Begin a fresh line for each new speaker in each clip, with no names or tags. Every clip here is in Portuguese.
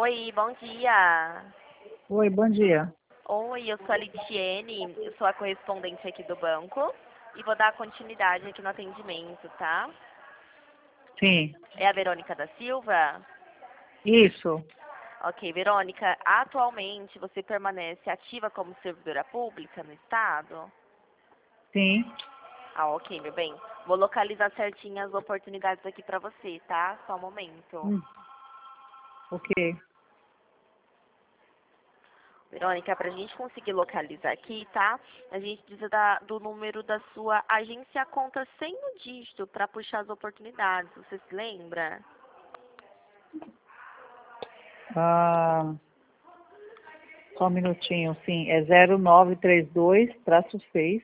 Oi, bom dia.
Oi, bom dia.
Oi, eu sou a Litiene, eu sou a correspondente aqui do banco e vou dar continuidade aqui no atendimento, tá?
Sim,
É a Verônica da Silva?
isso.
Ok, Verônica, atualmente você permanece ativa como servidora pública no estado?
Sim.
Ah, ok, meu bem. Vou localizar certinho as oportunidades aqui pra você, tá? Só um momento.
Ok.
Verônica, para a gente conseguir localizar aqui, tá? A gente precisa do número da sua agência conta sem o dígito para puxar as oportunidades. Você se lembra?
Ah, só um minutinho, sim. É 0932-6,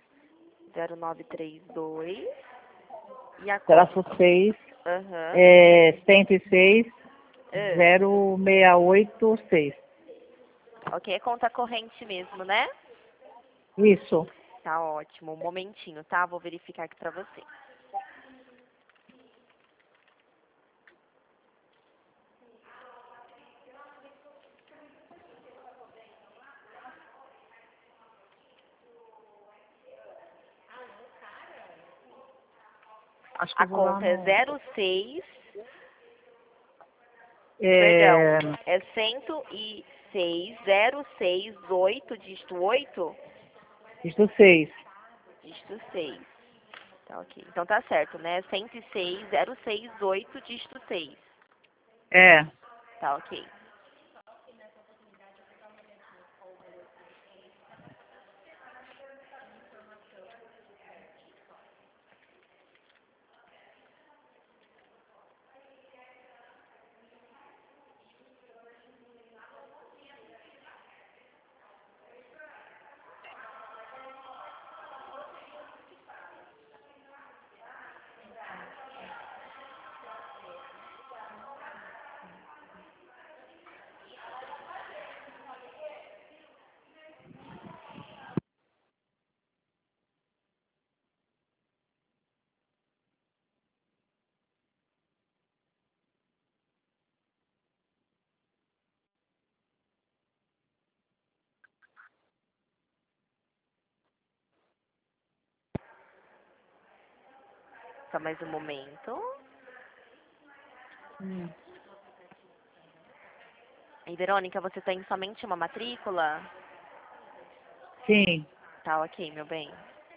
0932 e a conta.
traço 6,
Aham.
106,
Ah,
0686.
ok, é conta corrente mesmo, né?
Isso.
Tá ótimo. Um momentinho, tá? Vou verificar aqui para você.
Acho que
A
eu vou lá
conta é
no...
06, perdão,
É,
é 106, 068, dígito 8?
isso 6.
Dígito 6. Tá ok. Então tá certo, né? 106, 068, dígito 6.
É.
Tá ok. Só mais um momento. E Verônica, você tem somente uma matrícula?
Sim.
Tá ok, meu bem.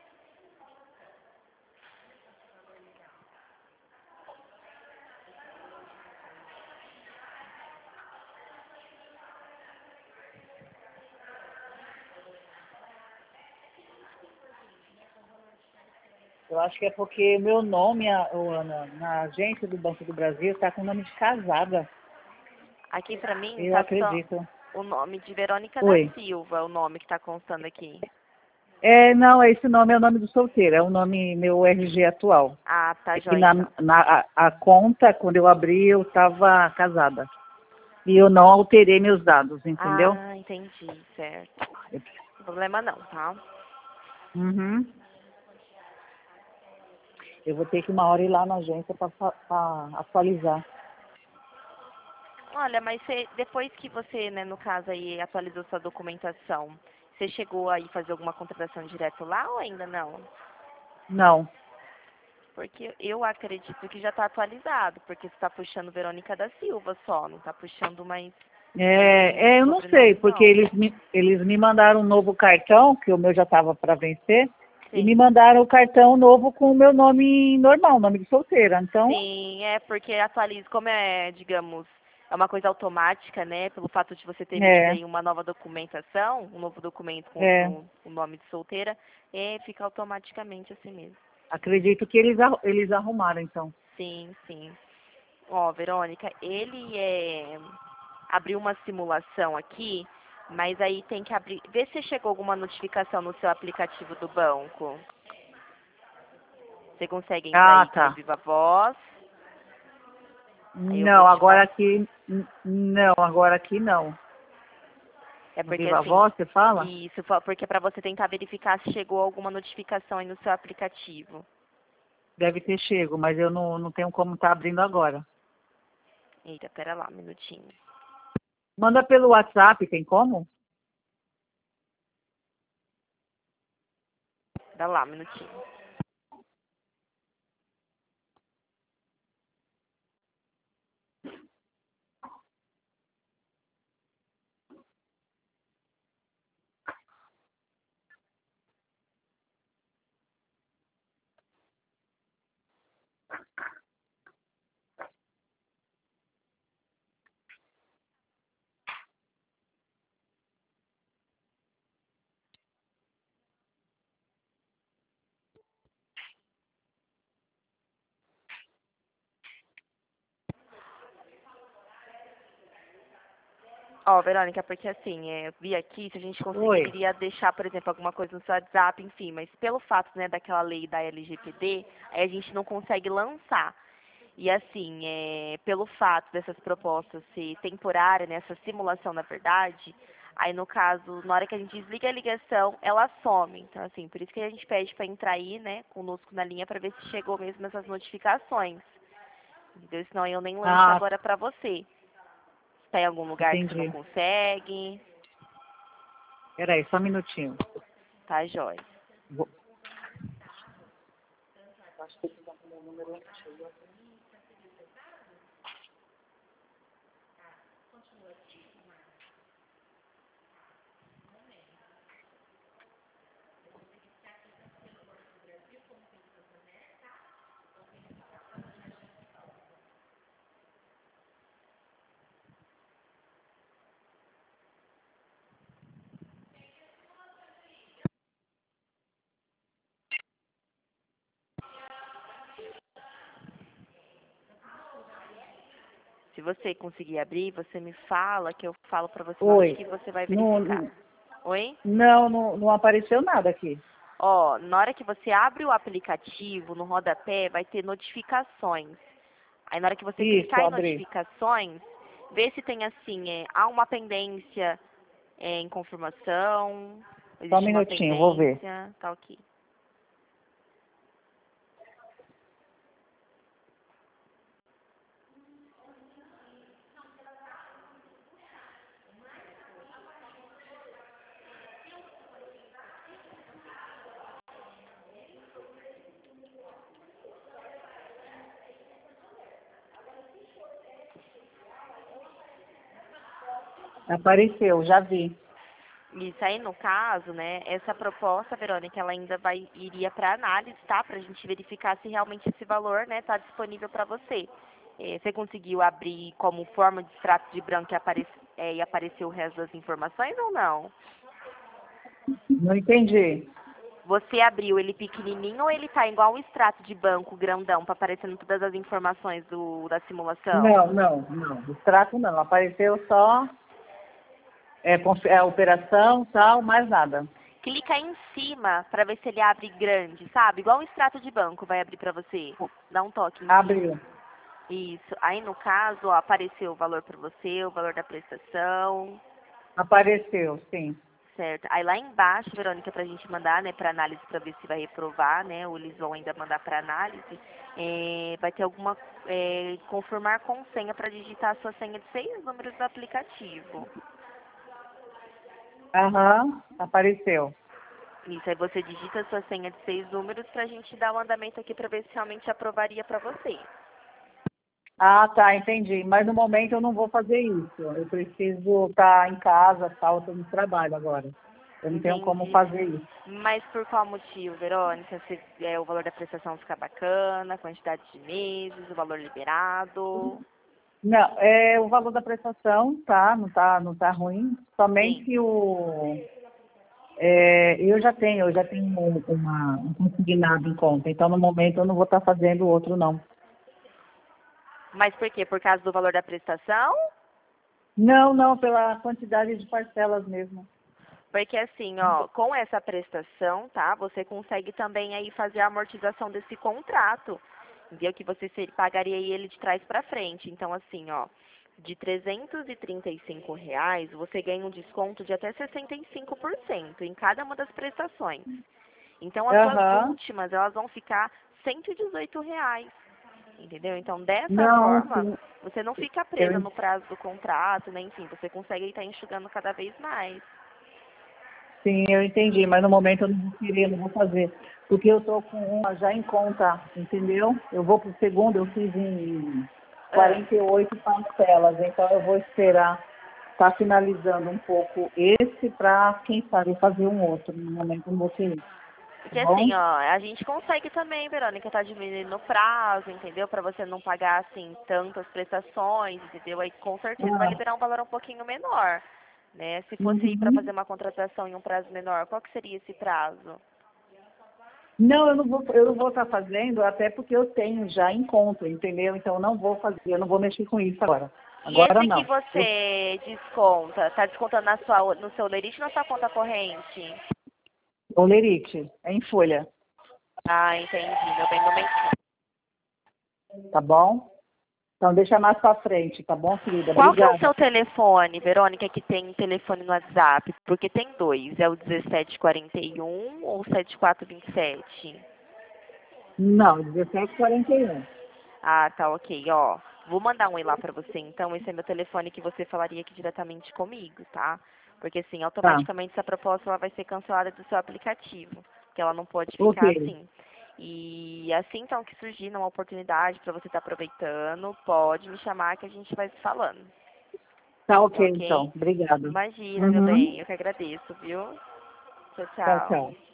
Eu acho que é porque meu nome, Ana, na agência do Banco do Brasil, está com o nome de casada.
Aqui pra mim
Eu
tá só
acredito.
o nome de Verônica da
Oi.
Silva, o nome que tá constando aqui.
Não, esse nome é o nome do solteiro, é o nome meu RG atual.
Ah, tá
É que
jóia então.
a conta, quando eu abri, eu estava casada. E eu não alterei meus dados, entendeu?
Ah, entendi, certo. Problema não, tá?
Uhum. Eu vou ter que uma hora ir lá na agência para atualizar.
Olha, mas depois que você, né, no caso aí, atualizou sua documentação, você chegou aí fazer alguma contratação direto lá ou ainda não?
Não.
Porque eu acredito que já está atualizado, porque você está puxando Verônica da Silva só, não está puxando mais nenhum
Eu não sei,
sobrenome,
porque
não.
eles me mandaram um novo cartão, que o meu já estava para vencer, e me
Sim.
mandaram o cartão novo com o meu nome normal, nome de solteira. Então,
Sim, é porque atualiza, como é, digamos, é uma coisa automática, né? Pelo fato de você ter emitido
é,
aí uma nova documentação, um novo documento
é.
com o nome de solteira, fica automaticamente assim mesmo.
Acredito que eles arrumaram, então.
Sim, sim. Ó, Verônica, ele abriu uma simulação aqui, mas aí tem que abrir. Vê se chegou alguma notificação no seu aplicativo do banco. Você consegue entrar aí
Ah,
aqui no
tá.
Viva Voz. Aí eu vou
Não,
te
agora
passar.
aqui, não, agora aqui não.
É
No
porque
Viva
assim,
Voz, você fala?
isso, porque para você tentar verificar se chegou alguma notificação aí no seu aplicativo.
Deve ter chego, mas eu não tenho como estar abrindo agora.
Eita, pera lá, um minutinho.
Manda pelo WhatsApp, tem como?
Dá lá, um minutinho. Ó, Verônica, porque assim, vi aqui se a gente
Oi.
conseguiria deixar, por exemplo, alguma coisa no seu WhatsApp, enfim, mas pelo fato, né, daquela lei da LGPD, aí a gente não consegue lançar. E assim, pelo fato dessas propostas ser temporária, né, essa simulação na verdade, aí no caso, na hora que a gente desliga a ligação, ela some. Então, assim, por isso que a gente pede para entrar aí, né, conosco na linha para ver se chegou mesmo essas notificações. Entendeu? Senão eu nem lanço
Ah,
agora para você. Está em algum lugar que você não
entendi.
consegue,
Peraí, só um minutinho.
tá, jóia.
Vou-
Se você conseguir abrir, você me fala que eu falo para você na hora
Oi.
que você vai verificar.
Não,
Oi?
não apareceu nada aqui.
Ó, na hora que você abre o aplicativo, no rodapé, vai ter notificações. Aí na hora que você
Isso,
clicar em
abri.
notificações, vê se tem assim, há uma pendência em confirmação,
Só um
existe uma
minutinho, vou ver.
pendência, tá ok.
Apareceu, já vi.
Isso aí, no caso, né, essa proposta, Verônica, ela ainda iria para análise, tá? Para a gente verificar se realmente esse valor, né, está disponível para você. Você conseguiu abrir como forma de extrato de branco e aparecer o resto das informações ou não?
Não entendi.
Você abriu ele pequenininho ou ele tá igual um extrato de banco grandão, para aparecendo todas as informações da simulação?
Não. Extrato não. Apareceu só operação, tal, mais nada.
Clica aí em cima para ver se ele abre grande, sabe? Igual um extrato de banco vai abrir para você. Dá um toque em cima.
Abriu.
Isso. Aí no caso, ó, apareceu o valor para você, o valor da prestação,
Apareceu, sim.
certo? Aí lá embaixo, Verônica, pra gente mandar, né, para análise para ver se vai reprovar, né? Ou eles vão ainda mandar para análise. Vai ter alguma confirmar com senha para digitar a sua senha de 6 números do aplicativo.
Aham, apareceu.
Isso, aí você digita a sua senha de 6 números pra gente dar o andamento aqui para ver se realmente aprovaria para você.
Ah, tá, entendi. Mas no momento eu não vou fazer isso. Eu preciso estar em casa, tal, eu estou no trabalho agora. Eu não tenho como
Entendi.
fazer isso.
Mas por qual motivo, Verônica? Se, o valor da prestação ficar bacana, a quantidade de meses, o valor liberado?
Não, o valor da prestação não tá ruim.
Sim.
Somente eu já tenho um consignado em conta. Então no momento eu não vou estar fazendo outro não.
Mas por quê? Por causa do valor da prestação?
Não, pela quantidade de parcelas mesmo.
Porque assim, ó, com essa prestação, tá? Você consegue também aí fazer a amortização desse contrato. Entendeu? Que você pagaria aí ele de trás para frente. Então, assim, ó, de R$ 335, você ganha um desconto de até 65% em cada uma das prestações. Então, as suas
Aham.
últimas, elas vão ficar R$ 118. Entendeu? Então, dessa
Não,
forma,
sim.
você não fica presa
Eu,
no prazo do contrato, né? Enfim, você consegue estar enxugando cada vez mais.
sim, eu entendi, mas no momento eu não vou querer, não vou fazer. Porque eu tô com uma já em conta, entendeu? Eu vou pro segundo, eu fiz em
Ah,
48 parcelas, então eu vou esperar estar finalizando um pouco esse para, quem sabe, fazer um outro. No momento eu não vou querer, tá
porque
bom?
assim, ó, a gente consegue também, Verônica, tá diminuindo o prazo, entendeu? Para você não pagar, assim, tantas prestações, entendeu? Aí com certeza vai
Ah,
liberar um valor um pouquinho menor, né? Se fosse ir para fazer
uhum.
uma contratação em um prazo menor, qual que seria esse prazo?
Não, eu não vou estar fazendo, até porque eu tenho já em conta, entendeu? Então eu não vou fazer, eu não vou mexer com isso agora.
E
Agora
esse que
não. Eu,
você desconta, tá descontando no seu lerite ou na sua conta corrente?
Olerite, é em folha,
Ah, entendi, meu bem, momentinho.
tá bom? Então deixa mais pra frente, tá bom, querida?
Qual que é o
Obrigada.
seu telefone, Verônica, que tem telefone no WhatsApp? Porque tem dois, é o 1741 ou 7427?
Não, 17h41.
Ah, tá, ok, ó. Vou mandar um e lá pra você, então. Esse é meu telefone que você falaria aqui diretamente comigo, tá? Porque, assim,
Tá,
automaticamente essa proposta ela vai ser cancelada do seu aplicativo, porque ela não pode
ok.
ficar assim. E assim, então, que surgir uma oportunidade para você estar aproveitando, pode me chamar que a gente vai se falando,
Tá ok,
ok?
então. Obrigada.
Imagina, meu
Uhum.
bem, eu que agradeço, viu? Tchau,
Tchau,
tchau.
tchau.